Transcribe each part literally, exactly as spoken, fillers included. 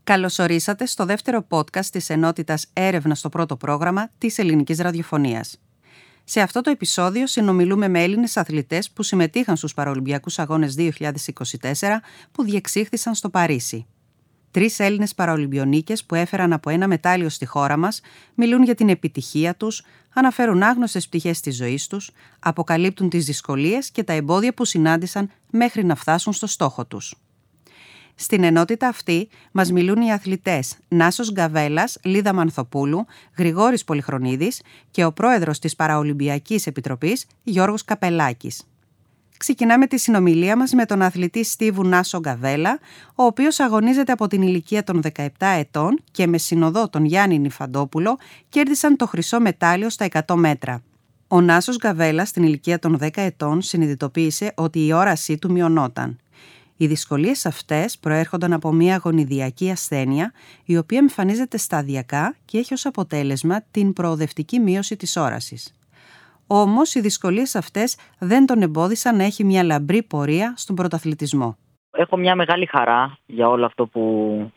Καλώς ορίσατε στο δεύτερο podcast της ενότητας έρευνα στο πρώτο πρόγραμμα της Ελληνικής Ραδιοφωνίας. Σε αυτό το επεισόδιο συνομιλούμε με Έλληνες αθλητές που συμμετείχαν στους Παραολυμπιακούς Αγώνες δύο χιλιάδες είκοσι τέσσερα που διεξήχθησαν στο Παρίσι. Τρεις Έλληνες παραολυμπιονίκες που έφεραν από ένα μετάλλιο στη χώρα μας μιλούν για την επιτυχία τους, αναφέρουν άγνωστες πτυχές της ζωής τους, αποκαλύπτουν τις δυσκολίες και τα εμπόδια που συνάντησαν μέχρι να φτάσουν στο στόχο τους. Στην ενότητα αυτή μας μιλούν οι αθλητές Νάσος Γκαβέλας, Λίδα Μανθοπούλου, Γρηγόρης Πολυχρονίδης και ο πρόεδρος της Παραολυμπιακής Επιτροπής Γιώργος Καπελάκης. Ξεκινάμε τη συνομιλία μας με τον αθλητή Στίβου Νάσο Γκαβέλα, ο οποίος αγωνίζεται από την ηλικία των δεκαεπτά ετών και με συνοδό τον Γιάννη Νηφαντόπουλο κέρδισαν το χρυσό μετάλλιο στα εκατό μέτρα. Ο Νάσος Γκαβέλα στην ηλικία των δέκα ετών συνειδητοποίησε ότι η όρασή του μειωνόταν. Οι δυσκολίες αυτές προέρχονταν από μια γονιδιακή ασθένεια, η οποία εμφανίζεται σταδιακά και έχει ως αποτέλεσμα την προοδευτική μείωση της όρασης. Όμως, οι δυσκολίες αυτές δεν τον εμπόδισαν να έχει μια λαμπρή πορεία στον πρωταθλητισμό. Έχω μια μεγάλη χαρά για όλο αυτό που...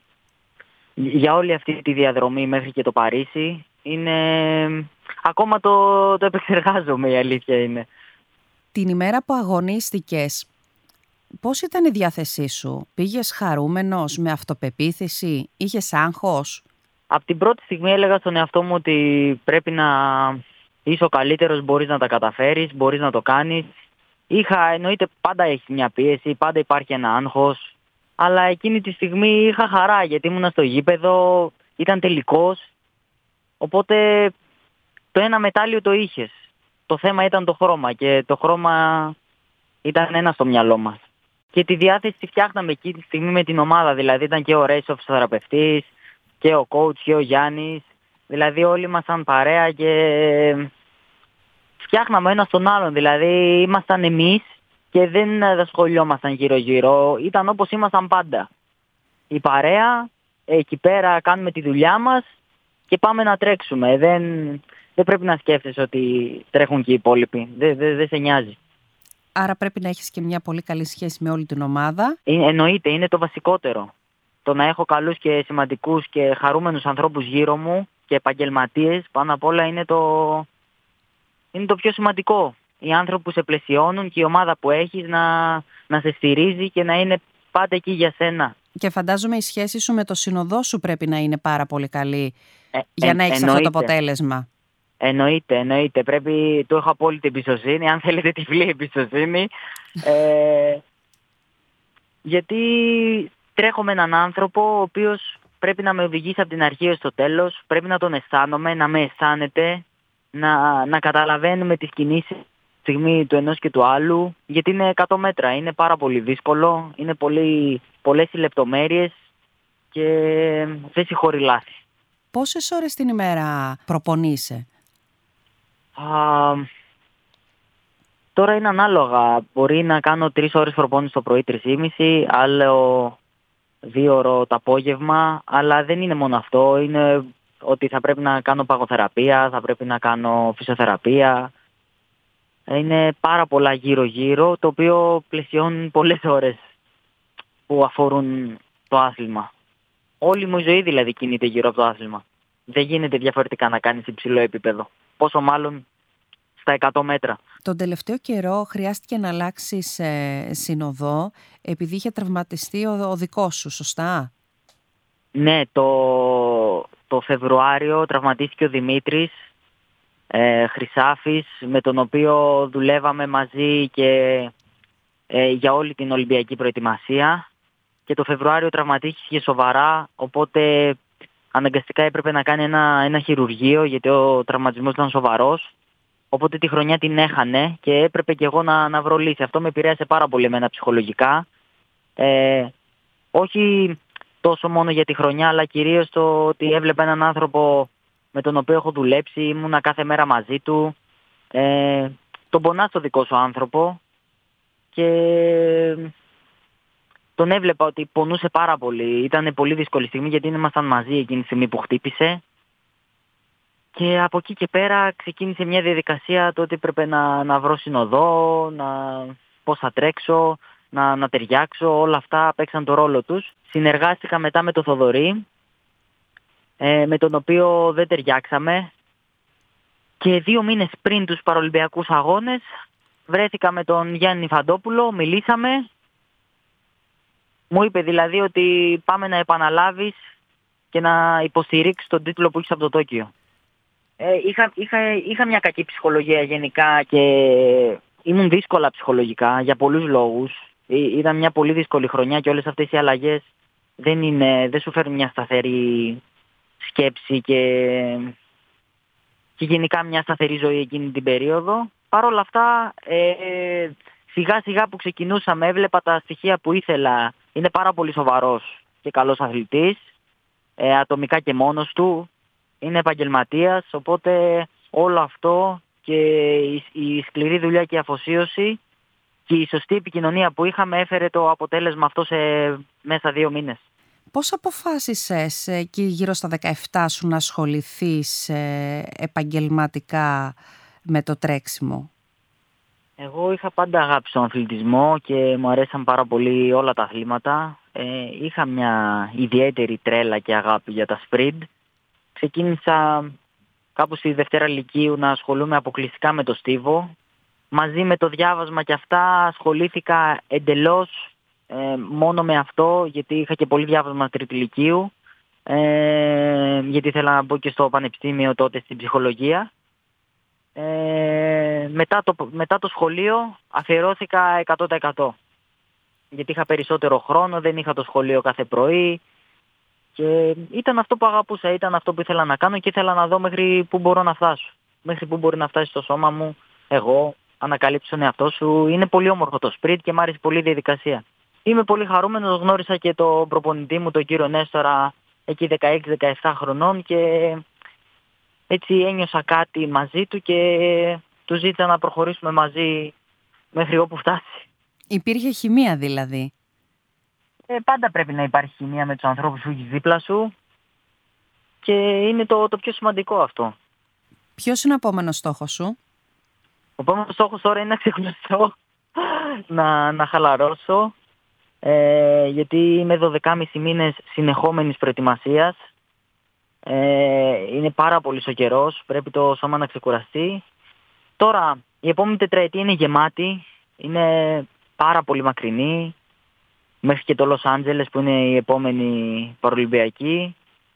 για όλη αυτή τη διαδρομή μέχρι και το Παρίσι. Είναι... Ακόμα το, το επεξεργάζομαι, η αλήθεια είναι. Την ημέρα που αγωνίστηκες, πώς ήταν η διάθεσή σου? Πήγες χαρούμενος, με αυτοπεποίθηση, είχες άγχος? Από την πρώτη στιγμή έλεγα στον εαυτό μου ότι πρέπει να είσαι ο καλύτερος, μπορείς να τα καταφέρεις, μπορείς να το κάνεις. Είχα, εννοείται πάντα έχει μια πίεση, πάντα υπάρχει ένα άγχος, αλλά εκείνη τη στιγμή είχα χαρά γιατί ήμουν στο γήπεδο, ήταν τελικός, οπότε το ένα μετάλλιο το είχες. Το θέμα ήταν το χρώμα και το χρώμα ήταν ένα στο μυαλό μας. Και τη διάθεση τη φτιάχναμε εκεί τη στιγμή με την ομάδα, δηλαδή ήταν και ο Ρέισοφ θεραπευτής και ο coach και ο Γιάννης, δηλαδή όλοι μας σαν παρέα και φτιάχναμε ένα στον άλλον, δηλαδή ήμασταν εμείς και δεν ασχολιόμασταν γύρω-γύρω, ήταν όπως ήμασταν πάντα. Η παρέα, εκεί πέρα κάνουμε τη δουλειά μας και πάμε να τρέξουμε, δεν, δεν πρέπει να σκέφτεσαι ότι τρέχουν και οι υπόλοιποι, δεν, δεν, δεν σε νοιάζει. Άρα πρέπει να έχεις και μια πολύ καλή σχέση με όλη την ομάδα. Ε, εννοείται, είναι το βασικότερο. Το να έχω καλούς και σημαντικούς και χαρούμενους ανθρώπους γύρω μου και επαγγελματίες, πάνω απ' όλα είναι το, είναι το πιο σημαντικό. Οι άνθρωποι που σε πλαισιώνουν και η ομάδα που έχεις να, να σε στηρίζει και να είναι πάντα εκεί για σένα. Και φαντάζομαι η σχέση σου με το συνοδό σου πρέπει να είναι πάρα πολύ καλή ε, για ε, να έχεις εννοείται. αυτό το αποτέλεσμα. Εννοείται, εννοείται. Πρέπει, του έχω απόλυτη εμπιστοσύνη, αν θέλετε τυφλή εμπιστοσύνη. Ε, γιατί τρέχω με έναν άνθρωπο ο οποίος πρέπει να με οδηγήσει από την αρχή έως το τέλος, πρέπει να τον αισθάνομαι, να με αισθάνεται, να, να καταλαβαίνουμε τις κινήσεις τη στιγμή του ενός και του άλλου, γιατί είναι εκατό μέτρα, είναι πάρα πολύ δύσκολο, είναι πολύ, πολλές οι λεπτομέρειες και δεν συγχωρεί λάθη. Πόσες ώρες την ημέρα προπονείσαι? Α, τώρα είναι ανάλογα. Μπορεί να κάνω τρεις ώρες προπόνηση το πρωί, τρεις και μισή, άλλο δύο ώρο το απόγευμα, αλλά δεν είναι μόνο αυτό. Είναι ότι θα πρέπει να κάνω παγοθεραπεία, θα πρέπει να κάνω φυσιοθεραπεία. Είναι πάρα πολλά γύρω-γύρω, το οποίο πλαισιώνουν πολλές ώρες που αφορούν το άθλημα. Όλη μου η ζωή δηλαδή κινείται γύρω από το άθλημα. Δεν γίνεται διαφορετικά να κάνεις υψηλό επίπεδο. Πόσο μάλλον στα εκατό μέτρα. Τον τελευταίο καιρό χρειάστηκε να αλλάξεις ε, συνοδό επειδή είχε τραυματιστεί ο, ο δικός σου, σωστά? Ναι, το, το Φεβρουάριο τραυματίστηκε ο Δημήτρης ε, Χρυσάφης, με τον οποίο δουλεύαμε μαζί και ε, για όλη την Ολυμπιακή προετοιμασία. Και το Φεβρουάριο τραυματίστηκε σοβαρά, οπότε αναγκαστικά έπρεπε να κάνει ένα, ένα χειρουργείο γιατί ο τραυματισμός ήταν σοβαρός. Οπότε τη χρονιά την έχανε και έπρεπε και εγώ να, να βρω λύση. Αυτό με επηρέασε πάρα πολύ εμένα ψυχολογικά. Ε, όχι τόσο μόνο για τη χρονιά, αλλά κυρίως το ότι έβλεπα έναν άνθρωπο με τον οποίο έχω δουλέψει, ήμουνα κάθε μέρα μαζί του. Ε, τον πονάς το δικό σου άνθρωπο και τον έβλεπα ότι πονούσε πάρα πολύ. Ήταν πολύ δύσκολη στιγμή γιατί ήμασταν μαζί εκείνη τη στιγμή που χτύπησε. Και από εκεί και πέρα ξεκίνησε μια διαδικασία το ότι έπρεπε να, να βρω συνοδό, να, πώς θα τρέξω. να, να ταιριάξω, όλα αυτά παίξαν το ρόλο τους. Συνεργάστηκα μετά με τον Θοδωρή, ε, με τον οποίο δεν ταιριάξαμε. Και δύο μήνες πριν τους παραολυμπιακούς αγώνες βρέθηκα με τον Γιάννη Φαντόπουλο, μιλήσαμε. Μου είπε δηλαδή ότι πάμε να επαναλάβεις και να υποστηρίξεις τον τίτλο που έχεις από το Τόκιο. Ε, είχα, είχα, είχα μια κακή ψυχολογία γενικά και ήμουν δύσκολα ψυχολογικά για πολλούς λόγους. Ήταν μια πολύ δύσκολη χρονιά και όλες αυτές οι αλλαγές δεν, είναι, δεν σου φέρνουν μια σταθερή σκέψη και, και γενικά μια σταθερή ζωή εκείνη την περίοδο. Παρ' όλα αυτά, ε, σιγά σιγά που ξεκινούσαμε έβλεπα τα στοιχεία που ήθελα. Είναι πάρα πολύ σοβαρός και καλός αθλητής, ε, ατομικά και μόνος του. Είναι επαγγελματίας, οπότε όλο αυτό και η, η σκληρή δουλειά και η αφοσίωση και η σωστή επικοινωνία που είχαμε έφερε το αποτέλεσμα αυτό σε μέσα δύο μήνες. Πώς αποφάσισες εκεί γύρω στα δεκαεπτά σου να ασχοληθείς ε, επαγγελματικά με το τρέξιμο? Εγώ είχα πάντα αγάπη στον αθλητισμό και μου αρέσαν πάρα πολύ όλα τα αθλήματα. Ε, είχα μια ιδιαίτερη τρέλα και αγάπη για τα σπριντ. Ξεκίνησα κάπου στη Δευτέρα Λυκείου να ασχολούμαι αποκλειστικά με το στίβο. Μαζί με το διάβασμα και αυτά ασχολήθηκα εντελώς ε, μόνο με αυτό, γιατί είχα και πολύ διάβασμα Τρίτη Λυκείου, ε, γιατί ήθελα να μπω και στο πανεπιστήμιο τότε στην ψυχολογία. Ε, μετά, το, μετά το σχολείο αφιερώθηκα εκατό τοις εκατό, γιατί είχα περισσότερο χρόνο, δεν είχα το σχολείο κάθε πρωί και ήταν αυτό που αγαπούσα, ήταν αυτό που ήθελα να κάνω και ήθελα να δω μέχρι πού μπορώ να φτάσω, μέχρι πού μπορεί να φτάσει το σώμα μου, εγώ, ανακαλύψεις τον εαυτό σου. Είναι πολύ όμορφο το σπριντ και μου άρεσε πολύ η διαδικασία. Είμαι πολύ χαρούμενος, γνώρισα και τον προπονητή μου, τον κύριο Νέστορα, εκεί δεκαέξι δεκαεπτά χρονών και έτσι ένιωσα κάτι μαζί του και του ζήτησα να προχωρήσουμε μαζί μέχρι όπου φτάσει. Υπήρχε χημεία δηλαδή? Ε, πάντα πρέπει να υπάρχει χημεία με τους ανθρώπους που έχεις δίπλα σου και είναι το, το πιο σημαντικό αυτό. Ποιος είναι ο επόμενος στόχος σου? Ο επόμενος στόχος τώρα είναι να ξεκουραστώ, να, να χαλαρώσω, ε, γιατί είμαι δώδεκα και μισό μήνες συνεχόμενης προετοιμασίας. Ε, είναι πάρα πολύ ο καιρός, πρέπει το σώμα να ξεκουραστεί. Τώρα η επόμενη τετραετία είναι γεμάτη, είναι πάρα πολύ μακρινή, μέχρι και το Λος Άντζελες που είναι η επόμενη παρολυμπιακή.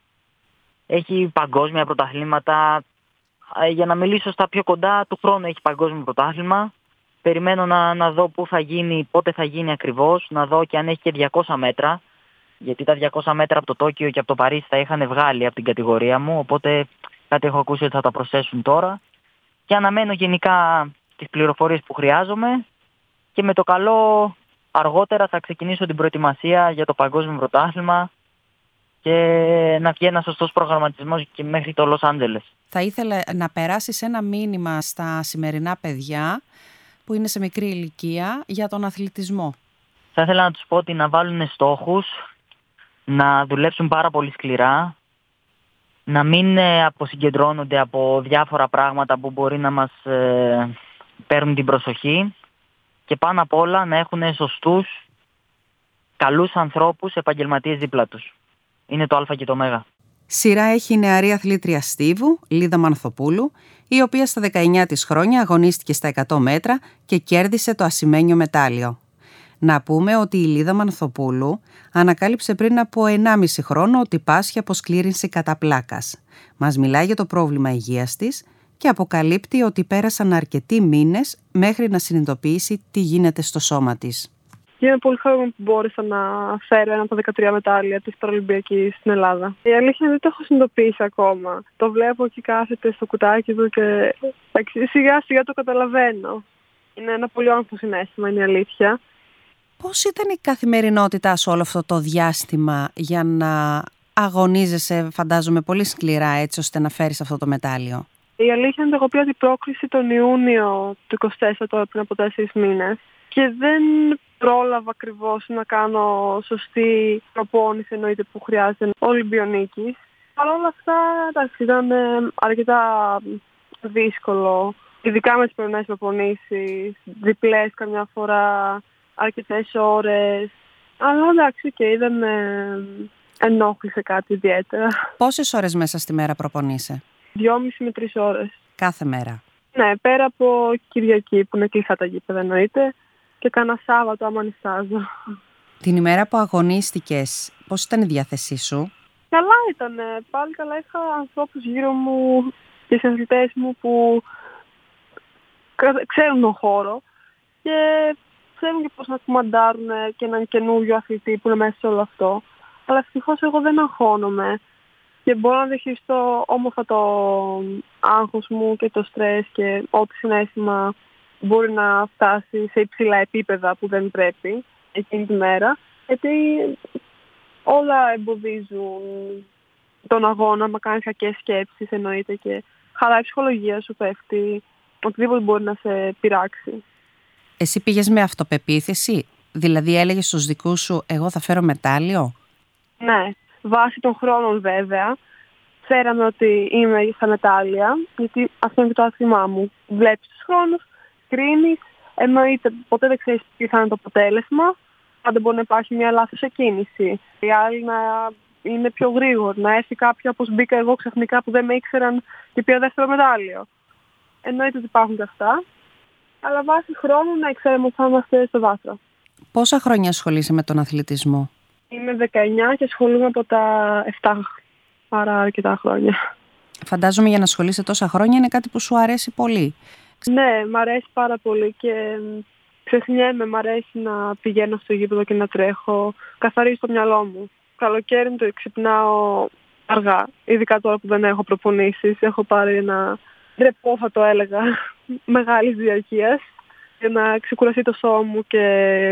Έχει παγκόσμια πρωταθλήματα. Για να μιλήσω στα πιο κοντά, του χρόνου έχει παγκόσμιο πρωτάθλημα. Περιμένω να, να δω πού θα γίνει, πότε θα γίνει ακριβώς, να δω και αν έχει και διακόσια μέτρα. Γιατί τα διακόσια μέτρα από το Τόκιο και από το Παρίσι τα είχαν βγάλει από την κατηγορία μου, οπότε κάτι έχω ακούσει ότι θα τα προσθέσουν τώρα. Και αναμένω γενικά τις πληροφορίες που χρειάζομαι και με το καλό αργότερα θα ξεκινήσω την προετοιμασία για το παγκόσμιο πρωτάθλημα και να βγει ένας σωστός προγραμματισμός και μέχρι το Λος Άντζελες. Θα ήθελα να περάσεις ένα μήνυμα στα σημερινά παιδιά που είναι σε μικρή ηλικία για τον αθλητισμό. Θα ήθελα να τους πω ότι να βάλουν στόχους, να δουλέψουν πάρα πολύ σκληρά, να μην αποσυγκεντρώνονται από διάφορα πράγματα που μπορεί να μας ε, παίρνουν την προσοχή και πάνω απ' όλα να έχουν σωστούς, καλούς ανθρώπους, επαγγελματίες δίπλα τους. Είναι το α και το ω. Σειρά έχει η νεαρή αθλήτρια στίβου, Λίδα Μανθοπούλου, η οποία στα δεκαεννιά της χρόνια αγωνίστηκε στα εκατό μέτρα και κέρδισε το ασημένιο μετάλλιο. Να πούμε ότι η Λίδα Μανθοπούλου ανακάλυψε πριν από ενάμιση χρόνο ότι πάσχει από σκλήρυνση κατά πλάκας. Μας μιλάει για το πρόβλημα υγείας της και αποκαλύπτει ότι πέρασαν αρκετοί μήνες μέχρι να συνειδητοποιήσει τι γίνεται στο σώμα της. Είμαι πολύ χαρούμενη που μπόρεσα να φέρω ένα από τα δεκατρία μετάλλια της Παραολυμπιακής στην Ελλάδα. Η αλήθεια είναι ότι δεν το έχω συνειδητοποιήσει ακόμα. Το βλέπω και κάθεται στο κουτάκι του και σιγά σιγά το καταλαβαίνω. Είναι ένα πολύ όμορφο συναίσθημα, είναι η αλήθεια. Πώς ήταν η καθημερινότητά σου όλο αυτό το διάστημα για να αγωνίζεσαι, φαντάζομαι, πολύ σκληρά έτσι ώστε να φέρεις αυτό το μετάλλιο? Η αλήθεια είναι ότι εγώ πήρα την πρόκριση τον Ιούνιο του είκοσι τέσσερα, τώρα πριν από τέσσερις μήνες, και δεν πρόλαβα ακριβώς να κάνω σωστή προπόνηση, εννοείται, που χρειάζεται Ολυμπιονίκης. Παρ' όλα αυτά, εντάξει, ήταν αρκετά δύσκολο, ειδικά με τις πρωινές προπονήσεις, διπλές καμιά φορά, αρκετές ώρες. Αλλά εντάξει, και δεν με ενόχλησε κάτι ιδιαίτερα. Πόσες ώρες μέσα στη μέρα προπονείσαι? Δυόμιση με τρεις ώρες. Κάθε μέρα? Ναι, πέρα από Κυριακή που είναι κλειστά τα γήπεδα εννοείται, και κάνα Σάββατο άμα νηστάζω. Την ημέρα που αγωνίστηκες, πώς ήταν η διάθεσή σου? Καλά ήταν. Πάλι καλά. Είχα ανθρώπους γύρω μου και συναθλητές μου που ξέρουν τον χώρο και ξέρουν και πώς να κουμαντάρουν και έναν καινούριο αθλητή που είναι μέσα σε όλο αυτό. Αλλά ευτυχώς εγώ δεν αγχώνομαι και μπορώ να διαχειριστώ όμορφα το άγχος μου και το στρες και ό,τι συναίσθημα μπορεί να φτάσει σε υψηλά επίπεδα που δεν πρέπει εκείνη τη μέρα. Γιατί όλα εμποδίζουν τον αγώνα, μα κάνεις κακές σκέψεις εννοείται και χαλάει η ψυχολογία σου, πέφτει, οτιδήποτε μπορεί να σε πειράξει. Εσύ πήγες με αυτοπεποίθηση, δηλαδή έλεγες στους δικούς σου εγώ θα φέρω μετάλλιο? Ναι, βάσει των χρόνων βέβαια. Ξέραμε ότι είμαι στα μετάλλια, γιατί αυτό είναι και το άθλημά μου. Βλέπεις τους χρόνους, κρίνεις, εννοείται ποτέ δεν ξέρεις τι θα είναι το αποτέλεσμα. Πάντα μπορεί να υπάρχει μια λάθος εκκίνηση. Οι άλλοι να είναι πιο γρήγοροι, να έρθει κάποιο όπως μπήκα εγώ ξαφνικά που δεν με ήξεραν και πήρα δεύτερο μετάλλιο. Εννοείται ότι υπάρχουν και αυτά, αλλά βάσει χρόνου να ξέρουμε ότι θα είμαστε στο βάθρο. Πόσα χρόνια ασχολείσαι με τον αθλητισμό? Είμαι δεκαεννιά και ασχολούμαι από τα επτά, άρα αρκετά χρόνια. Φαντάζομαι για να ασχολείσαι τόσα χρόνια είναι κάτι που σου αρέσει πολύ. Ναι, μ' αρέσει πάρα πολύ και ξεχνιέμαι, μ' αρέσει να πηγαίνω στο γήπεδο και να τρέχω. Καθαρίζει το μυαλό μου. Καλοκαίρι το ξυπνάω αργά, ειδικά τώρα που δεν έχω προπονήσεις. Έχω πάρει ένα ρεπό, θα το έλεγα, μεγάλης διαρκείας για να ξεκουραστεί το σώμα μου και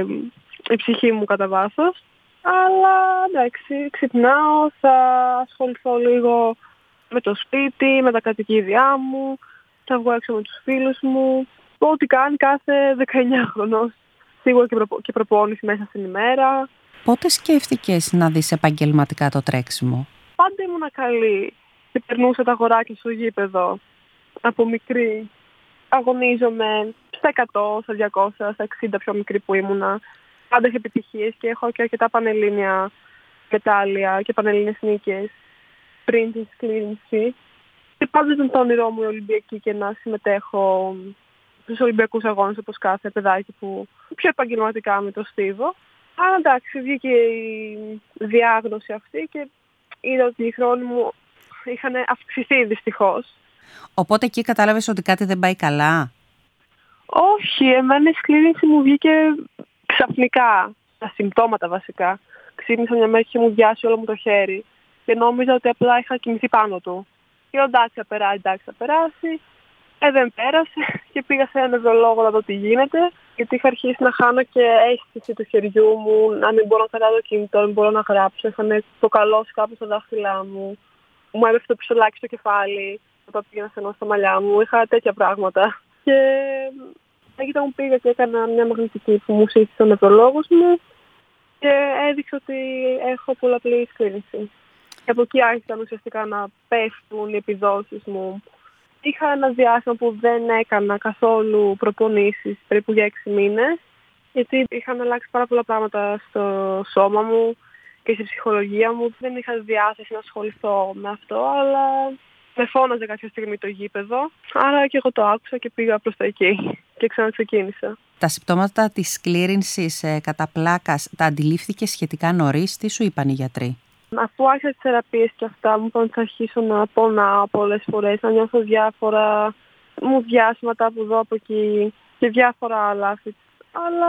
η ψυχή μου κατά βάθος. Αλλά εντάξει, ξυπνάω, θα ασχοληθώ λίγο με το σπίτι, με τα κατοικίδια μου, θα βγω έξω με τους φίλους μου. Ό,τι κάνει κάθε δεκαεννιά χρονός. Σίγουρα και, προπο... και προπόνηση μέσα στην ημέρα. Πότε σκέφτηκες να δεις επαγγελματικά το τρέξιμο? Πάντα ήμουν καλή και περνούσα τα αγοράκια στο γήπεδο. Από μικρή αγωνίζομαι στα εκατό, στα διακόσια, στα εξήντα πιο μικρή που ήμουνα. Πάντα έχω επιτυχίες και έχω και αρκετά πανελλήνια μετάλλια και πανελλήνιες νίκες πριν τη σκλήρινση. Και πάντα ήταν το όνειρό μου η Ολυμπιακή και να συμμετέχω στους Ολυμπιακούς αγώνες όπως κάθε παιδάκι που πιο επαγγελματικά με το στίβο. Αλλά εντάξει, βγήκε η διάγνωση αυτή και είδα ότι οι χρόνοι μου είχαν αυξηθεί δυστυχώς. Οπότε εκεί κατάλαβες ότι κάτι δεν πάει καλά? Όχι, εμένα η σκλήρινση μου βγήκε ξαφνικά, τα συμπτώματα βασικά. Ξύπνησα μια μέρα και μου βιάσει όλο μου το χέρι και νόμιζα ότι απλά είχα κοιμηθεί πάνω του. Και εντάξει θα περάσει, εντάξει θα περάσει. Ε, δεν πέρασε και πήγα σε έναν νευρολόγο να δω τι γίνεται, γιατί είχα αρχίσει να χάνω και αίσθηση του χεριού μου, να μην μπορώ να κρατάω το κινητό, να μην μπορώ να γράψω. Είχαν προκαλώσει κάπου στα δάχτυλά μου. Μου έπεφτε το πιστολάκι στο κεφάλι, όταν πήγαινα στενό στα μαλλιά μου. Είχα τέτοια πράγματα. Και εκεί μου πήγα και έκανα μια μαγνητική που μου σύστησε ο νευρολόγος μου και έδειξε ότι έχω πολλαπλή σκλήρινση. Και από εκεί άρχισαν ουσιαστικά να πέφτουν οι επιδόσεις μου. Είχα ένα διάστημα που δεν έκανα καθόλου προπονήσεις, περίπου για έξι μήνες, γιατί είχαν αλλάξει πάρα πολλά πράγματα στο σώμα μου και στη ψυχολογία μου. Δεν είχα διάθεση να ασχοληθώ με αυτό, αλλά με φώναζε κάποια στιγμή το γήπεδο, άρα και εγώ το άκουσα και πήγα προς τα εκεί και ξαναξεκίνησα. Τα συμπτώματα της σκλήρινσης ε, κατά πλάκας τα αντιλήφθηκες σχετικά νωρίς? Τι σου είπαν οι γιατροί? Αφού άρχισα τις θεραπείες και αυτά, μου είπαν ότι θα αρχίσω να πονάω πολλές φορές, να νιώθω διάφορα μου διάσματα από εδώ από εκεί και διάφορα άλλα. Αλλά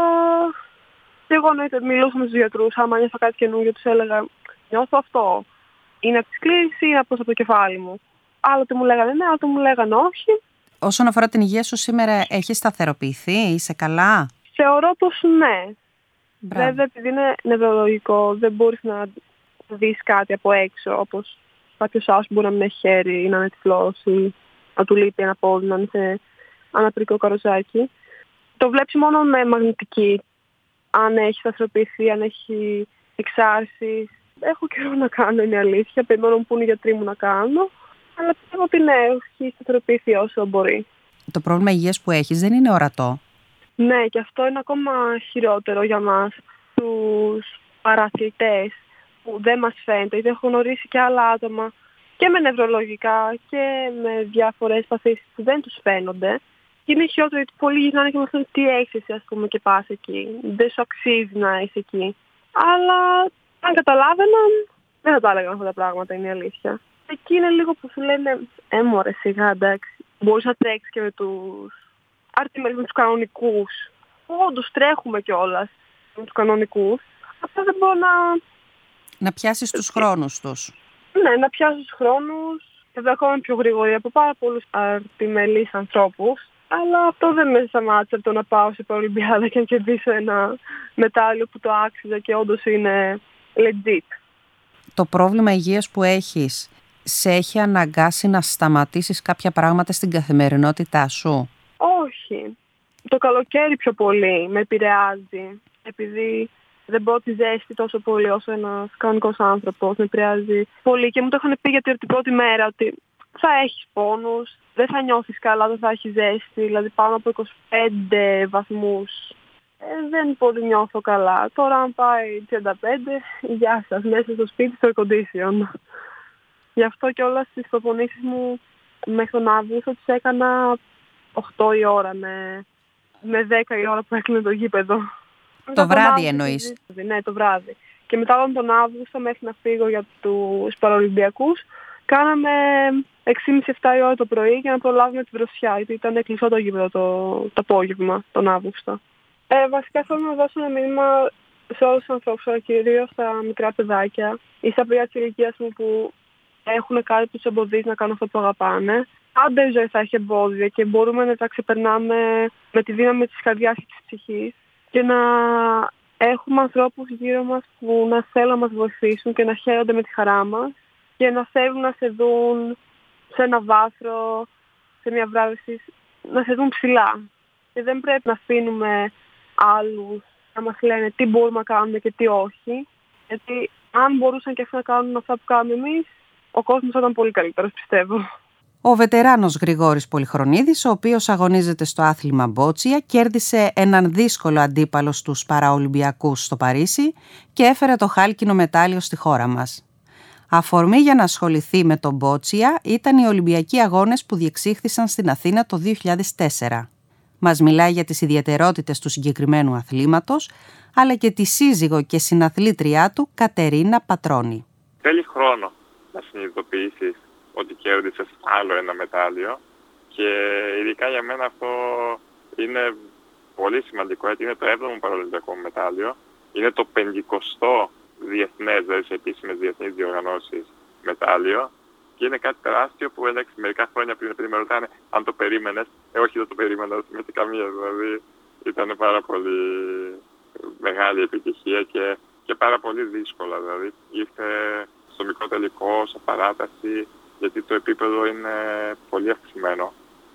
και εγώ εννοείται μιλούσα με τους γιατρούς, άμα νιώθω κάτι καινούργιο τους έλεγα νιώθω αυτό. Είναι από τη σκλήρινση ή είναι από το κεφάλι μου. Άλλοτε μου λέγανε ναι, άλλοτε μου λέγανε όχι. Όσον αφορά την υγεία σου σήμερα, έχεις σταθεροποιηθεί, είσαι καλά? Θεωρώ πως ναι. Μπράβο. Βέβαια επειδή είναι νευρολογικό δεν μπορείς να δεις κάτι από έξω, όπως κάποιος άλλος μπορεί να μην έχει χέρι ή να είναι τυφλός ή να του λείπει ένα πόδι, να είναι σε αναπηρικό καροζάκι. Το βλέπεις μόνο με μαγνητική, αν έχει σταθεροποιηθεί, αν έχει εξάρσεις. Έχω καιρό να κάνω, είναι αλήθεια, περιμένω που είναι οι γιατροί μου να κάνω, αλλά πιστεύω ότι ναι, έχει σταθεροποιηθεί όσο μπορεί. Το πρόβλημα υγείας που έχεις δεν είναι ορατό. Ναι, και αυτό είναι ακόμα χειρότερο για μας, τους παραθλητές, που δεν μας φαίνεται, είτε έχω γνωρίσει και άλλα άτομα και με νευρολογικά και με διάφορες παθήσεις που δεν τους φαίνονται. Και είναι χειρότερο γιατί πολλοί γυρνάνε και μας λένε τι έχεις εσύ, ας πούμε, και πας εκεί. Δεν σου αξίζει να είσαι εκεί. Αλλά αν καταλάβαιναν, δεν θα τα έλεγαν αυτά τα πράγματα, είναι η αλήθεια. Εκεί είναι λίγο που σου λένε, ε, μωρέ, σιγά, εντάξει. Μπορείς να τρέξεις και με τους αρτιμέρες, με τους κανονικούς. Όντως τρέχουμε κιόλας με τους κανονικούς. Αυτό δεν μπορώ να... Να πιάσεις τους χρόνους τους. Ναι, να πιάσεις τους χρόνους. Βέβαια ακόμα πιο γρήγορη από πάρα πολλούς αρτιμελείς ανθρώπους. Αλλά αυτό δεν με σταμάτησε από το να πάω σε Παραολυμπιάδα και να κερδίσω ένα μετάλλιο που το άξιζα και όντως είναι legit. Το πρόβλημα υγείας που έχεις σε έχει αναγκάσει να σταματήσεις κάποια πράγματα στην καθημερινότητά σου? Όχι. Το καλοκαίρι πιο πολύ με επηρεάζει. Επειδή δεν μπορώ τη ζέστη τόσο πολύ όσο ένας κανονικός άνθρωπος. Με επηρεάζει πολύ και μου το είχαν πει γιατί την πρώτη μέρα ότι θα έχεις πόνους, δεν θα νιώθεις καλά, δεν θα έχεις ζέστη, δηλαδή πάνω από είκοσι πέντε βαθμούς. Ε, δεν πολύ νιώθω καλά. Τώρα αν πάει τριάντα πέντε, γεια σας, μέσα στο σπίτι στο air condition. Γι' αυτό και όλα στις προπονήσεις μου μέχρι τον Αύγουστο τις έκανα οκτώ η ώρα με, με δέκα η ώρα που έκλεινε το γήπεδο. Το βράδυ εννοείς? Ναι, το βράδυ. Και μετά τον Αύγουστο μέχρι να φύγω για τους Παραολυμπιακούς κάναμε έξι και μισή επτά η ώρα το πρωί για να προλάβουμε τη δροσιά, γιατί ήταν κλειστό το γήπεδο το, το απόγευμα τον Αύγουστο. Ε, βασικά θέλω να δώσω ένα μήνυμα σε όλους τους ανθρώπους, αλλά κυρίως στα μικρά παιδάκια ή στα παιδιά της ηλικίας μου που έχουν κάτι που τους εμποδίζει να κάνουν αυτό που αγαπάνε. Πάντα η ζωή θα έχει εμπόδια και μπορούμε να τα ξεπερνάμε με τη δύναμη της καρδιάς και της ψυχής και να έχουμε ανθρώπους γύρω μας που να θέλουν να μας βοηθήσουν και να χαίρονται με τη χαρά μας και να θέλουν να σε δουν σε ένα βάθρο, σε μια βράβευση, να σε δουν ψηλά. Και δεν πρέπει να αφήνουμε άλλους να μας λένε τι μπορούμε να κάνουμε και τι όχι. Γιατί αν μπορούσαν και αυτοί να κάνουν αυτά που κάνουμε εμείς, ο κόσμος θα ήταν πολύ καλύτερος, πιστεύω. Ο βετεράνος Γρηγόρης Πολυχρονίδης, ο οποίος αγωνίζεται στο άθλημα μπότσια, κέρδισε έναν δύσκολο αντίπαλο στους Παραολυμπιακούς στο Παρίσι και έφερε το χάλκινο μετάλλιο στη χώρα μας. Αφορμή για να ασχοληθεί με τον μπότσια ήταν οι Ολυμπιακοί Αγώνες που διεξήχθησαν στην Αθήνα το δύο χιλιάδες τέσσερα. Μας μιλάει για τις ιδιαιτερότητες του συγκεκριμένου αθλήματος, αλλά και τη σύζυγο και συναθλήτριά του Κατερίνα Πατρώνη. Θέλει χρόνο να συνειδητοποιήσεις ότι κέρδισες άλλο ένα μετάλλιο και ειδικά για μένα αυτό είναι πολύ σημαντικό, γιατί είναι το έβδομο παραολυμπιακό μετάλλιο, είναι το πενηκοστό διεθνές, δηλαδή σε επίσημες διεθνείς διοργανώσεις μετάλλιο και είναι κάτι τεράστιο που εντάξει μερικά χρόνια πριν, επειδή με ρωτάνε αν το περίμενες, ε, όχι δεν το περίμενα, με την καμία, δηλαδή ήταν πάρα πολύ μεγάλη επιτυχία και, και πάρα πολύ δύσκολα, δηλαδή ήρθε στο μικρό τελικό, σε παράταση, γιατί το επίπεδο είναι πολύ αυξημένο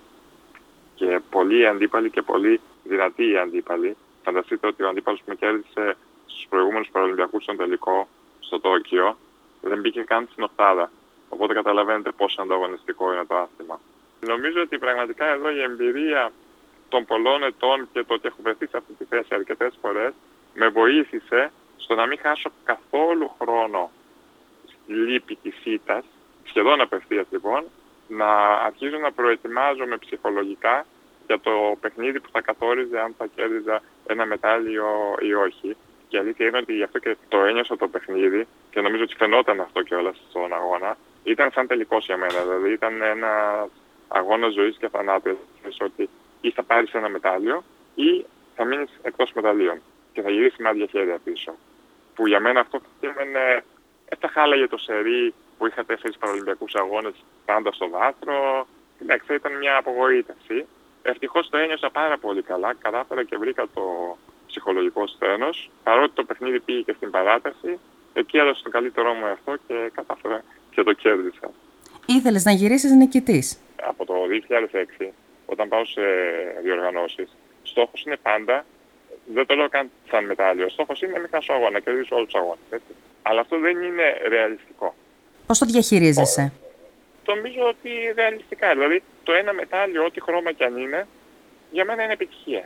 και πολλοί αντίπαλοι και πολύ δυνατοί οι αντίπαλοι. Φανταστείτε ότι ο αντίπαλος που με κέρδισε στους προηγούμενους Παραολυμπιακούς στον τελικό στο Τόκιο δεν μπήκε καν στην οκτάδα. Οπότε καταλαβαίνετε πόσο ανταγωνιστικό είναι το άθλημα. Νομίζω ότι πραγματικά εδώ η εμπειρία των πολλών ετών και το ότι έχω βρεθεί σε αυτή τη θέση αρκετές φορές με βοήθησε στο να μην χάσω καθόλου χρόνο στη λύπη της ήττας, σχεδόν απευθείας λοιπόν, να αρχίζω να προετοιμάζομαι ψυχολογικά για το παιχνίδι που θα καθόριζε αν θα κέρδιζα ένα μετάλλιο ή όχι. Και η αλήθεια είναι ότι γι' αυτό και το ένιωσα το παιχνίδι και νομίζω ότι φαινόταν αυτό κιόλας στον αγώνα. Ήταν σαν τελικός για μένα, δηλαδή ήταν ένα αγώνα ζωής και θανάτου. Ότι ή θα πάρεις ένα μετάλλιο ή θα μείνεις εκτός μεταλλίων και θα γυρίσεις με άδεια χέρια πίσω. Που για μένα αυτό σήμαινε, θα χάλαγε το σερί που είχα τέσσερις Παραολυμπιακούς αγώνες πάντα στο βάθρο. Εντάξει, θα ήταν μια απογοήτευση. Ευτυχώς το ένιωσα πάρα πολύ καλά, κατάφερα και βρήκα το ψυχολογικό σθένος. Παρότι το παιχνίδι πήγε και στην παράταση, εκεί έδωσα το καλύτερό μου εαυτό και κατάφερα και το κέρδισα. Ήθελες να γυρίσεις νικητής? Από το δύο χιλιάδες έξι, όταν πάω σε διοργανώσεις, στόχος είναι πάντα, δεν το λέω καν σαν μετάλλιο, στόχος είναι να μην χάσω αγώνα, να κερδίσω όλους τους αγώνες. Έτσι. Αλλά αυτό δεν είναι ρεαλιστικό. Πώς το διαχειρίζεσαι? Νομίζω ότι ρεαλιστικά, δηλαδή το ένα μετάλλιο, ό,τι χρώμα κι αν είναι, για μένα είναι επιτυχία.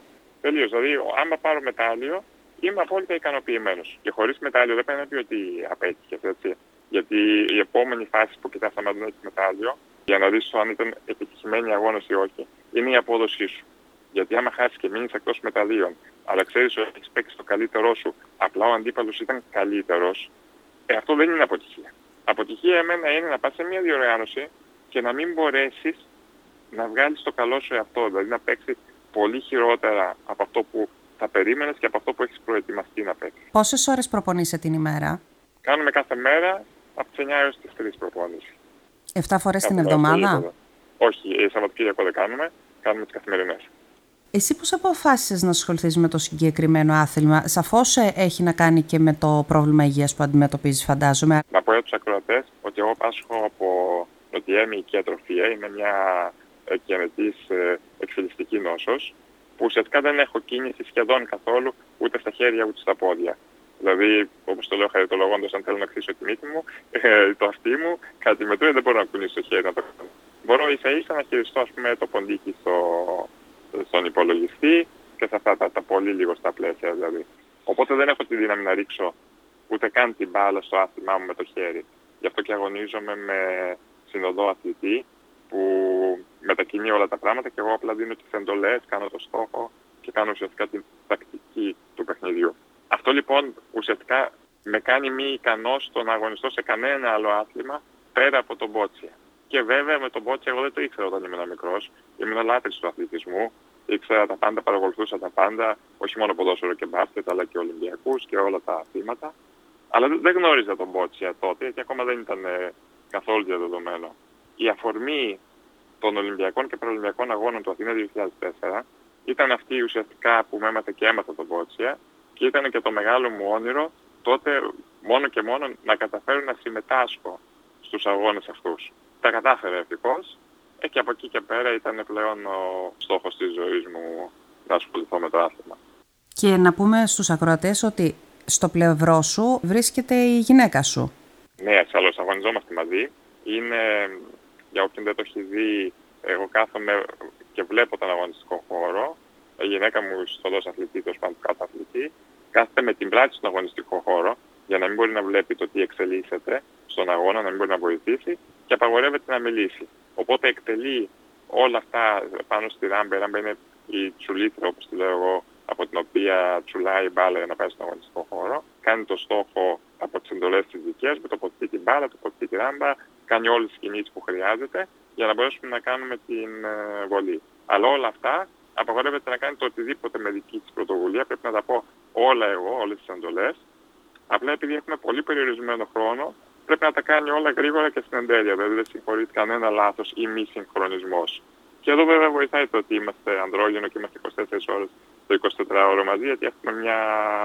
Τελείως. Δηλαδή, άμα πάρω μετάλλιο, είμαι απόλυτα ικανοποιημένος. Και χωρίς μετάλλιο δεν πρέπει να πει ότι απέτυχες, έτσι. Γιατί η επόμενη φάση που κοιτάς άμα δεν έχεις μετάλλιο, για να δεις αν ήταν επιτυχημένη η αγώνας ή όχι, είναι η απόδοσή σου. Γιατί άμα χάσεις και μείνεις εκτός μεταλλίων, αλλά ξέρεις ότι έχεις παίξει το καλύτερό σου, απλά ο αντίπαλος ήταν καλύτερος, ε, αυτό δεν είναι αποτυχία. Αποτυχία εμένα είναι να πας σε μια διοργάνωση και να μην μπορέσεις να βγάλεις το καλό σου εαυτό, δηλαδή να παίξεις πολύ χειρότερα από αυτό που θα περίμενες και από αυτό που έχεις προετοιμαστεί να παίξεις. Πόσες ώρες προπονείσαι την ημέρα? Κάνουμε κάθε μέρα από τις εννιά έως τις τρεις προπόνηση. Εφτά φορές την εβδομάδα? Όχι, Σαββατοκύριακο δεν κάνουμε, κάνουμε τις καθημερινές. Εσύ πώς αποφάσισες να ασχοληθείς με το συγκεκριμένο άθλημα? Σαφώς έχει να κάνει και με το πρόβλημα υγείας που αντιμετωπίζεις, φαντάζομαι. Να πω για τους ακροατές ότι εγώ πάσχω από νοτιέμιικη ατροφία, είναι μια εκγενετής εκφυλιστική νόσος, που ουσιαστικά δεν έχω κίνηση σχεδόν καθόλου ούτε στα χέρια ούτε στα πόδια. Δηλαδή, όπως το λέω χαριτολογώντας, αν θέλω να χτίσω τη μύτη μου, ε, το αυτί μου, κάτι μετράει, δεν μπορώ να κουνήσω το χέρι να το κάνω. Μπορώ ίσα ίσα να χειριστώ, ας πούμε, το ποντίκι στο, στον υπολογιστή και σε αυτά τα, τα πολύ λίγο στα πλαίσια δηλαδή. Οπότε δεν έχω τη δύναμη να ρίξω ούτε καν την μπάλα στο άθλημά μου με το χέρι. Γι' αυτό και αγωνίζομαι με συνοδό αθλητή που μετακινεί όλα τα πράγματα και εγώ απλά δίνω τις εντολές, κάνω το στόχο και κάνω ουσιαστικά την τακτική του παιχνιδιού. Αυτό λοιπόν ουσιαστικά με κάνει μη ικανός στο να αγωνιστώ σε κανένα άλλο άθλημα πέρα από τον μπότσια. Και βέβαια με τον μπότσια εγώ δεν το ήξερα όταν ήμουν μικρός. Ήμουν λάτρης του αθλητισμού. Ήξερα τα πάντα, παρακολουθούσα τα πάντα, όχι μόνο ποδόσφαιρο και μπάσκετ, αλλά και Ολυμπιακούς και όλα τα αθλήματα. Αλλά δεν γνώριζα τον μπότσια τότε και ακόμα δεν ήταν καθόλου διαδεδομένο. Η αφορμή των Ολυμπιακών και Παραολυμπιακών Αγώνων του Αθήνα δύο χιλιάδες τέσσερα ήταν αυτή ουσιαστικά που με έμαθε και έμαθα τον μπότσια και ήταν και το μεγάλο μου όνειρο τότε μόνο και μόνο να καταφέρω να συμμετάσχω στους αγώνες αυτούς. Τα κατάφερα ευτυχώς ε, και από εκεί και πέρα ήταν πλέον ο στόχος της ζωής μου να ασχοληθώ με το άθλημα. Και να πούμε στους ακροατές ότι στο πλευρό σου βρίσκεται η γυναίκα σου. Ναι, ασφαλώς αγωνιζόμαστε μαζί. Είναι, για όποιον δεν το έχει δει, εγώ κάθομαι και βλέπω τον αγωνιστικό χώρο. Η γυναίκα μου στολός αθλητή, το σπάνιο κάτω αθλητή, κάθεται με την πλάτη στον αγωνιστικό χώρο για να μην μπορεί να βλέπει το τι εξελίσσεται στον αγώνα, να μην μπορεί να βοηθήσει και απαγορεύεται να μιλήσει. Οπότε εκτελεί όλα αυτά πάνω στη ράμπα. Η ράμπα είναι η τσουλίτρα, όπως τη λέω εγώ, από την οποία τσουλάει η μπάλα για να πάει στον αγωνιστικό χώρο. Κάνει το στόχο από τις εντολές της δικές μου, τοποθετεί την μπάλα, τοποθετεί τη ράμπα, κάνει όλες τις κινήσεις που χρειάζεται για να μπορέσουμε να κάνουμε την ε, βολή. Αλλά όλα αυτά απαγορεύεται να κάνει το οτιδήποτε με δική της πρωτοβουλία. Πρέπει να τα πω όλα εγώ, όλες τις εντολές. Απλά επειδή έχουμε πολύ περιορισμένο χρόνο, πρέπει να τα κάνει όλα γρήγορα και στην εντέλεια. Δηλαδή δεν συγχωρείται κανένα λάθος ή μη συγχρονισμός. Και εδώ βέβαια βοηθάει το ότι είμαστε ανδρόγυνο και είμαστε είκοσι τέσσερις ώρες το εικοσιτετράωρο μαζί, γιατί έχουμε μια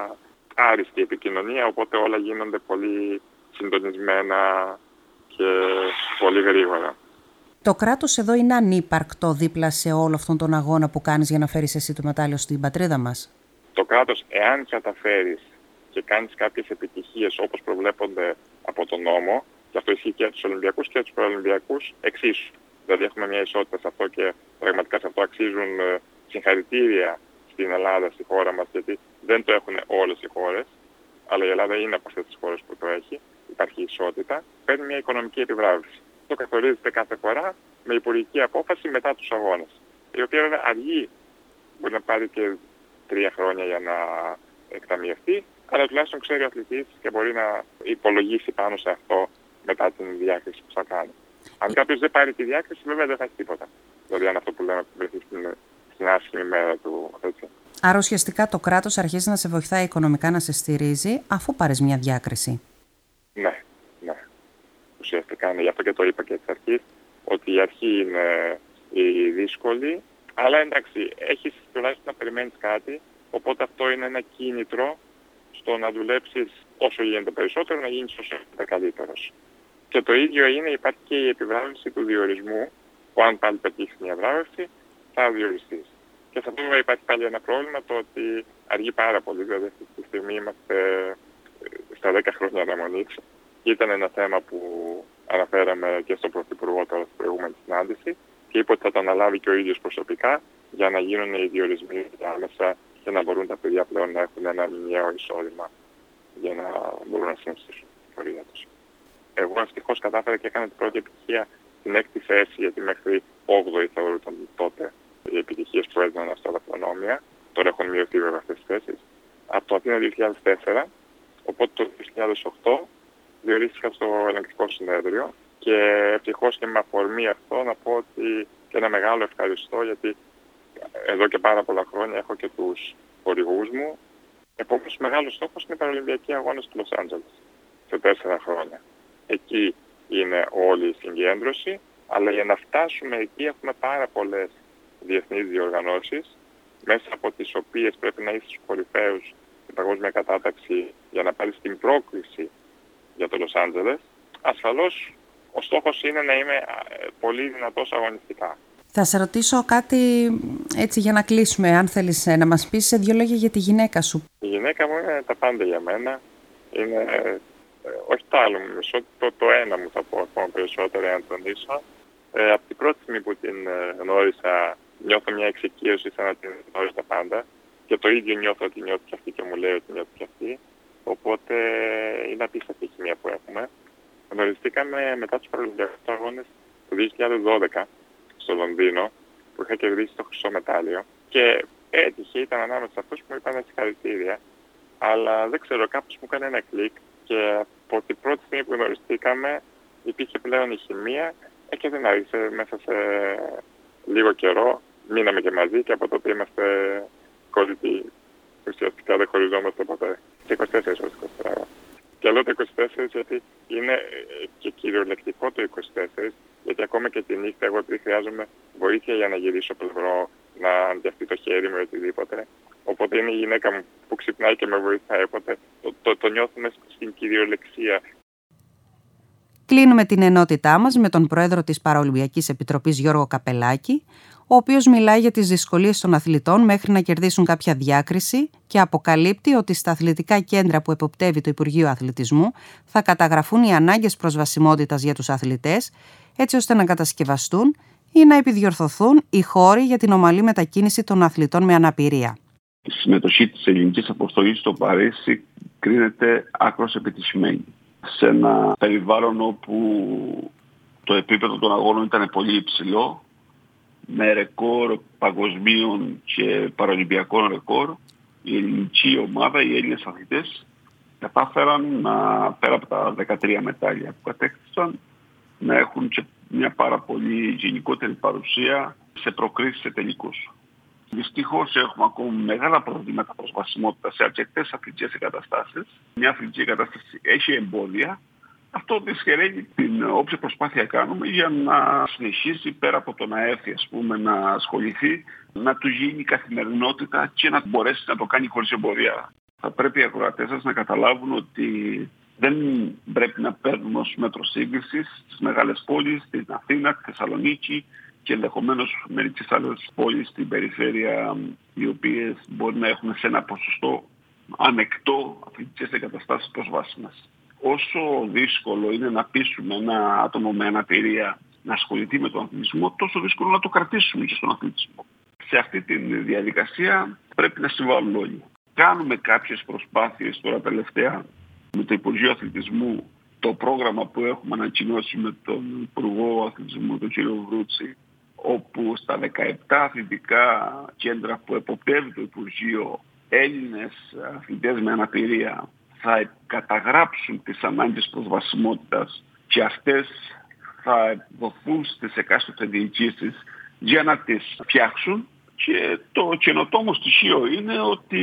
άριστη επικοινωνία, οπότε όλα γίνονται πολύ συντονισμένα και πολύ γρήγορα. Το κράτος εδώ είναι ανύπαρκτο δίπλα σε όλο αυτόν τον αγώνα που κάνεις για να φέρεις εσύ το μετάλλιο στην πατρίδα μας? Το κράτος, εάν καταφέρεις και κάνεις κάποιες επιτυχίες όπως προβλέπονται από τον νόμο, και αυτό ισχύει και για τους Ολυμπιακούς και για τους Παραολυμπιακούς, εξίσου. Δηλαδή έχουμε μια ισότητα σε αυτό και πραγματικά σε αυτό αξίζουν συγχαρητήρια στην Ελλάδα, στη χώρα μας, γιατί δεν το έχουν όλες οι χώρες, αλλά η Ελλάδα είναι από αυτές τις χώρες που το έχει, υπάρχει ισότητα, παίρνει μια οικονομική επιβράβευση. Το καθορίζεται κάθε φορά με υπουργική απόφαση μετά τους αγώνες, η οποία βέβαια αργεί, μπορεί να πάρει και τρία χρόνια για να εκταμιευτεί, αλλά τουλάχιστον ξέρει ο αθλητής και μπορεί να υπολογίσει πάνω σε αυτό μετά την διάκριση που θα κάνει. Αν κάποιος δεν πάρει τη διάκριση, βέβαια δεν θα έχει τίποτα. Δηλαδή, αν αυτό που λέμε βρεθεί στην, στην άσχημη μέρα του, έτσι. Άρα ουσιαστικά το κράτος αρχίζει να σε βοηθάει οικονομικά, να σε στηρίζει, αφού πάρεις μια διάκριση. Ναι, ναι. Ουσιαστικά είναι. Γι' αυτό και το είπα και εξ αρχής, ότι η αρχή είναι η δύσκολη, αλλά εντάξει, έχεις τουλάχιστον να περιμένεις κάτι, οπότε αυτό είναι ένα κίνητρο στο να δουλέψεις όσο γίνεται περισσότερο, να γίνεις όσο γίνεται καλύτερος. Και το ίδιο είναι, υπάρχει και η επιβράβευση του διορισμού, που αν πάλι πετύχεις μια βράβευση, θα διοριστείς. Και σε αυτό υπάρχει πάλι ένα πρόβλημα, το ότι αργεί πάρα πολύ. Δηλαδή, αυτή τη στιγμή είμαστε στα δέκα χρόνια αναμονής. Και ήταν ένα θέμα που αναφέραμε και στον Πρωθυπουργό τώρα στην προηγούμενη συνάντηση και είπε ότι θα το αναλάβει και ο ίδιος προσωπικά για να γίνουν οι διορισμοί άμεσα και να μπορούν τα παιδιά πλέον να έχουν ένα μηνιαίο εισόδημα για να μπορούν να συνεχίσουν την πορεία τους. Εγώ ευτυχώς κατάφερα και έκανα την πρώτη επιτυχία στην έκτη θέση, γιατί μέχρι όγδοη θεωρούνταν τότε οι επιτυχίες που έδιναν αυτά τα προνόμια. Τώρα έχουν μειωθεί βέβαια αυτές τις θέσεις. Από το Αθήνα δύο χιλιάδες τέσσερα, οπότε το δύο χιλιάδες οκτώ διορίστηκα στο ελεγκτικό συνέδριο και ευτυχώς και με αφορμή αυτό να πω ότι και ένα μεγάλο ευχαριστώ, γιατί εδώ και πάρα πολλά χρόνια έχω και τους χορηγούς μου. Επομένως, μεγάλος στόχος είναι οι Παραολυμπιακοί Αγώνες του Λος Άντζελες σε τέσσερα χρόνια. Εκεί είναι όλη η συγκέντρωση, αλλά για να φτάσουμε εκεί έχουμε πάρα πολλές διεθνείς διοργανώσεις, μέσα από τις οποίες πρέπει να είσαι στους κορυφαίους στην παγκόσμια κατάταξη για να πάρεις την πρόκληση για το Λος Άντζελες. Ασφαλώς, ο στόχος είναι να είμαι πολύ δυνατός αγωνιστικά. Θα σε ρωτήσω κάτι έτσι για να κλείσουμε, αν θέλεις να μας πεις σε δύο λόγια για τη γυναίκα σου. Η γυναίκα μου είναι τα πάντα για μένα. Είναι, ε, όχι το άλλο μου μισό, το, το ένα μου θα πω ακόμα περισσότερο να τονίσω. Ε, από την πρώτη στιγμή που την γνώρισα, νιώθω μια εξοικείωση σαν να την γνώρισα τα πάντα. Και το ίδιο νιώθω ότι νιώθει και αυτή και μου λέει ότι νιώθει και αυτή. Οπότε είναι απίστευτη η χημεία που έχουμε. Γνωριστήκαμε μετά τους Παραολυμπιακούς Αγώνες το δύο χιλιάδες δώδεκα στο Λονδίνο, που είχα κερδίσει το χρυσό μετάλλιο. Και έτυχε, ήταν ανάμεσα σε αυτούς που μου είπαν συγχαρητήρια. Αλλά δεν ξέρω, κάπως μου έκανε ένα κλικ και από την πρώτη στιγμή που γνωριστήκαμε υπήρχε πλέον η χημεία ε, και δεν άρχισε μέσα σε λίγο καιρό. Μείναμε και μαζί και από τότε είμαστε κολλητοί. Ουσιαστικά δεν χωριζόμαστε ποτέ. Και είκοσι τέσσερις ώρες είκοσι τέσσερα. Και λέω το είκοσι τέσσερις γιατί είναι και κυριολεκτικό το είκοσι τέσσερις, γιατί ακόμα και τη νύχτα εγώ επειδή χρειάζομαι βοήθεια για να γυρίσω πλευρό, να αντιαυτεί το χέρι μου ή οτιδήποτε. Οπότε είναι η γυναίκα μου που ξυπνάει και με βοηθάει. Οπότε το, το, το νιώθουμε στην κυριολεξία. Κλείνουμε την ενότητά μας με τον πρόεδρο της Παραολυμπιακής Επιτροπής Γιώργο Καπελάκη, ο οποίος μιλάει για τις δυσκολίες των αθλητών μέχρι να κερδίσουν κάποια διάκριση και αποκαλύπτει ότι στα αθλητικά κέντρα που εποπτεύει το Υπουργείο Αθλητισμού θα καταγραφούν οι ανάγκες προσβασιμότητας για τους αθλητές, έτσι ώστε να κατασκευαστούν ή να επιδιορθωθούν οι χώροι για την ομαλή μετακίνηση των αθλητών με αναπηρία. Η συμμετοχή της ελληνικής αποστολής στο Παρίσι κρίνεται άκρως επιτυχημένη. Σε ένα περιβάλλον όπου το επίπεδο των αγώνων ήταν πολύ υψηλό, με ρεκόρ παγκοσμίων και παραολυμπιακών ρεκόρ, η ελληνική ομάδα, οι Έλληνες αθλητές κατάφεραν να, πέρα από τα δεκατρία μετάλλια που κατέκτησαν, να έχουν και μια πάρα πολύ γενικότερη παρουσία σε προκρίσεις σε τελικούς. Δυστυχώς έχουμε ακόμα μεγάλα προβλήματα προσβασιμότητα σε αρκετές αθλητικές εγκαταστάσεις. Μια αθλητική εγκατάσταση έχει εμπόδια. Αυτό δυσχεραίνει την όποια προσπάθεια κάνουμε για να συνεχίσει πέρα από το να έρθει, ας πούμε, να ασχοληθεί, να του γίνει καθημερινότητα και να μπορέσει να το κάνει χωρίς εμπόδια. Θα πρέπει οι ακροατές σας να καταλάβουν ότι δεν πρέπει να παίρνουμε ως μέτρο σύγκρισης τις μεγάλες πόλεις, την Αθήνα, τη Θεσσαλονίκη και ενδεχομένως μερικές άλλες πόλεις στην περιφέρεια, οι οποίες μπορεί να έχουν σε ένα ποσοστό ανεκτό αθλητικές εγκαταστάσεις προσβάσιμες. Όσο δύσκολο είναι να πείσουμε ένα άτομο με αναπηρία να ασχοληθεί με τον αθλητισμό, τόσο δύσκολο να το κρατήσουμε και στον αθλητισμό. Σε αυτή τη διαδικασία πρέπει να συμβάλλουν όλοι. Κάνουμε κάποιες προσπάθειες τώρα τελευταία με το Υπουργείο Αθλητισμού, το πρόγραμμα που έχουμε ανακοινώσει με τον Υπουργό Αθλητισμού, τον κύριο Βρούτσι, όπου στα δεκαεπτά αθλητικά κέντρα που εποπτεύει το Υπουργείο, Έλληνες αθλητές με αναπηρία θα καταγράψουν τις ανάγκες προσβασιμότητας και αυτές θα δοθούν στις εκάστοτε διοικήσεις για να τις φτιάξουν. Και το καινοτόμο στοιχείο είναι ότι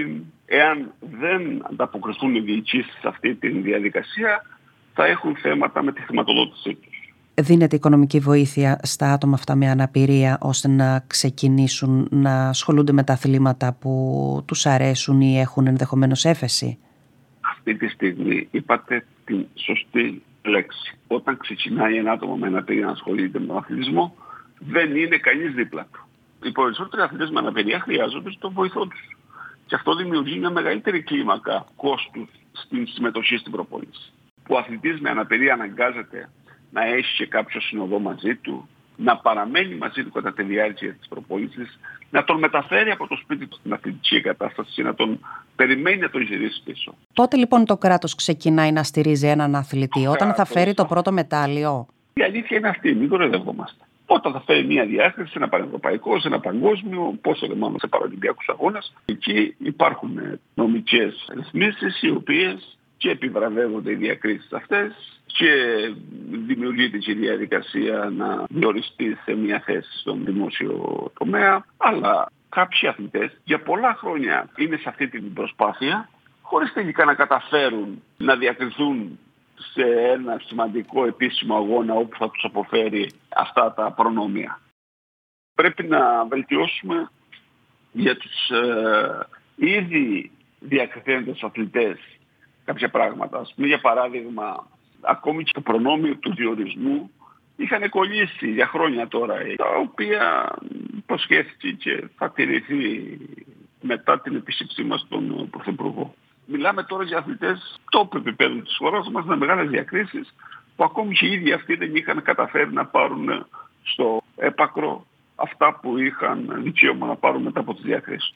εάν δεν ανταποκριθούν οι διοικήσεις σε αυτή τη διαδικασία, θα έχουν θέματα με τη χρηματοδότησή τους. Δίνεται οικονομική βοήθεια στα άτομα αυτά με αναπηρία ώστε να ξεκινήσουν να ασχολούνται με τα αθλήματα που τους αρέσουν ή έχουν ενδεχομένως έφεση? Αυτή τη στιγμή είπατε την σωστή λέξη. Όταν ξεκινάει ένα άτομο με αναπηρία να ασχολείται με τον αθλητισμό, δεν είναι κανείς δίπλα του. Οι περισσότεροι αθλητές με αναπηρία χρειάζονται τον βοηθό τους. Και αυτό δημιουργεί μια μεγαλύτερη κλίμακα κόστους στην συμμετοχή στην προπόνηση. Ο αθλητής με αναπηρία αναγκάζεται να έχει και κάποιο συνοδό μαζί του, να παραμένει μαζί του κατά τη διάρκεια της προπόνησης, να τον μεταφέρει από το σπίτι του στην αθλητική εγκατάσταση και να τον περιμένει να τον γυρίσει πίσω. Πότε λοιπόν το κράτος ξεκινάει να στηρίζει έναν αθλητή, το όταν κράτος, θα φέρει το πρώτο μετάλλιο? Η αλήθεια είναι αυτή, μην κοροϊδευόμαστε. Όταν θα φέρει μια διάκριση σε ένα πανευρωπαϊκό, σε ένα παγκόσμιο, πόσο δε μάλλον σε παραολυμπιακούς αγώνες, εκεί υπάρχουν νομικές ρυθμίσεις οι οποίες και επιβραβεύονται οι διακρίσεις αυτές και δημιουργείται και η διαδικασία να διοριστεί σε μια θέση στον δημόσιο τομέα, αλλά κάποιοι αθλητές για πολλά χρόνια είναι σε αυτή την προσπάθεια χωρίς τελικά να καταφέρουν να διακριθούν σε ένα σημαντικό επίσημο αγώνα όπου θα τους αποφέρει αυτά τα προνόμια. Πρέπει να βελτιώσουμε για τους ε, ήδη διακριθέντες αθλητές κάποια πράγματα. Ας πούμε, για παράδειγμα, ακόμη και το προνόμιο του διορισμού είχαν κολλήσει για χρόνια τώρα, τα οποία υποσχέθηκε και θα τηρηθεί μετά την επίσκεψή μας στον Πρωθυπουργό. Μιλάμε τώρα για αθλητές τόπου επίπεδου της χώρας μας με μεγάλες διακρίσεις που ακόμη και οι ίδιοι αυτοί δεν είχαν καταφέρει να πάρουν στο έπακρο αυτά που είχαν δικαίωμα να πάρουν μετά από τις διακρίσεις.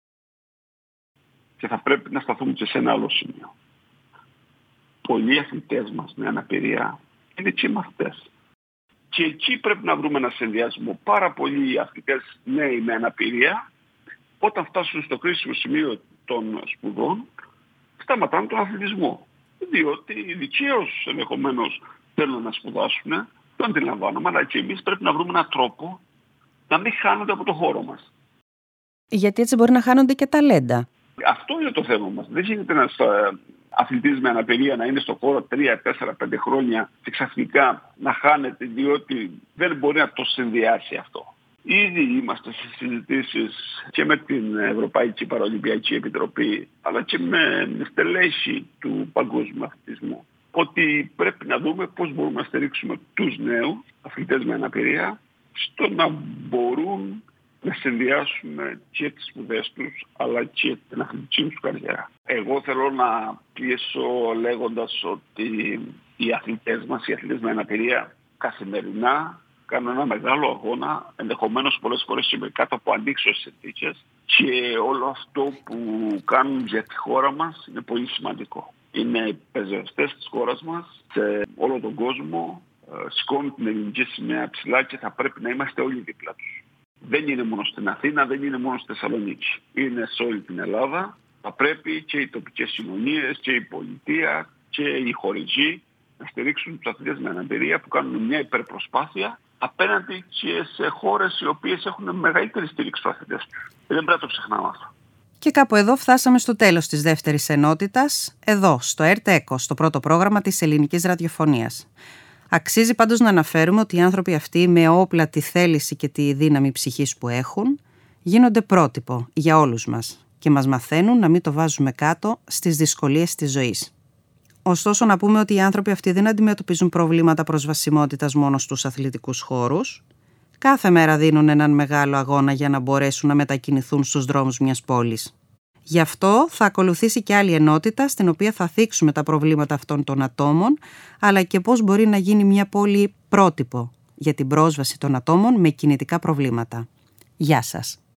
Και θα πρέπει να σταθούμε και σε ένα άλλο σημείο. Πολλοί αθλητές μας με αναπηρία είναι και μαθητές. Και εκεί πρέπει να βρούμε ένα συνδυασμό. Πάρα πολλοί αθλητές νέοι με αναπηρία, όταν φτάσουν στο κρίσιμο σημείο των σπουδών, σταματάνε τον αθλητισμό. Διότι δικαίως ενδεχομένως θέλουν να σπουδάσουν, το αντιλαμβάνομαι, αλλά και εμείς πρέπει να βρούμε έναν τρόπο να μην χάνονται από το χώρο μας. Γιατί έτσι μπορεί να χάνονται και ταλέντα. Αυτό είναι το θέμα μας. Δεν γίνεται ένας αθλητής με αναπηρία να είναι στο χώρο τρία, τέσσερα, πέντε χρόνια και ξαφνικά να χάνεται διότι δεν μπορεί να το συνδυάσει αυτό. Ήδη είμαστε σε συζητήσεις και με την Ευρωπαϊκή Παραολυμπιακή Επιτροπή αλλά και με στελέχη του παγκόσμιου αθλητισμού ότι πρέπει να δούμε πώς μπορούμε να στηρίξουμε τους νέους αθλητές με αναπηρία στο να μπορούν να συνδυάσουμε και τις σπουδές τους αλλά και την αθλητική τους καριέρα. Εγώ θέλω να πιέσω λέγοντας ότι οι αθλητές μας, οι αθλητές με αναπηρία καθημερινά κάνουν ένα μεγάλο αγώνα, ενδεχομένως πολλές φορές και με κάτω από αντίξωες συνθήκες και όλο αυτό που κάνουν για τη χώρα μας είναι πολύ σημαντικό. Είναι πεζευστές της χώρας μας σε όλο τον κόσμο, σηκώνουν την ελληνική σημαία ψηλά και θα πρέπει να είμαστε όλοι δίπλα τους. Δεν είναι μόνο στην Αθήνα, δεν είναι μόνο στη Θεσσαλονίκη. Είναι σε όλη την Ελλάδα. Θα πρέπει και οι τοπικές κοινωνίες και η πολιτεία και οι χορηγοί να στηρίξουν τους αθλητές με αναπηρία που κάνουν μια υπερπροσπάθεια απέναντι και σε χώρες οι οποίες έχουν μεγαλύτερη στήριξη στους αθλητές. Δεν πρέπει να το ξεχνάμε αυτό. Και κάπου εδώ φτάσαμε στο τέλος της δεύτερης ενότητας, εδώ στο ΕΡΤ-ΕΚΟ, στο πρώτο πρόγραμμα της ελληνικής ραδιοφωνίας. Αξίζει πάντως να αναφέρουμε ότι οι άνθρωποι αυτοί με όπλα τη θέληση και τη δύναμη ψυχής που έχουν γίνονται πρότυπο για όλους μας και μας μαθαίνουν να μην το βάζουμε κάτω στις δυσκολίες της ζωής. Ωστόσο να πούμε ότι οι άνθρωποι αυτοί δεν αντιμετωπίζουν προβλήματα προσβασιμότητας μόνο στους αθλητικούς χώρους. Κάθε μέρα δίνουν έναν μεγάλο αγώνα για να μπορέσουν να μετακινηθούν στους δρόμους μιας πόλης. Γι' αυτό θα ακολουθήσει και άλλη ενότητα στην οποία θα θίξουμε τα προβλήματα αυτών των ατόμων, αλλά και πώς μπορεί να γίνει μια πόλη πρότυπο για την πρόσβαση των ατόμων με κινητικά προβλήματα. Γεια σας.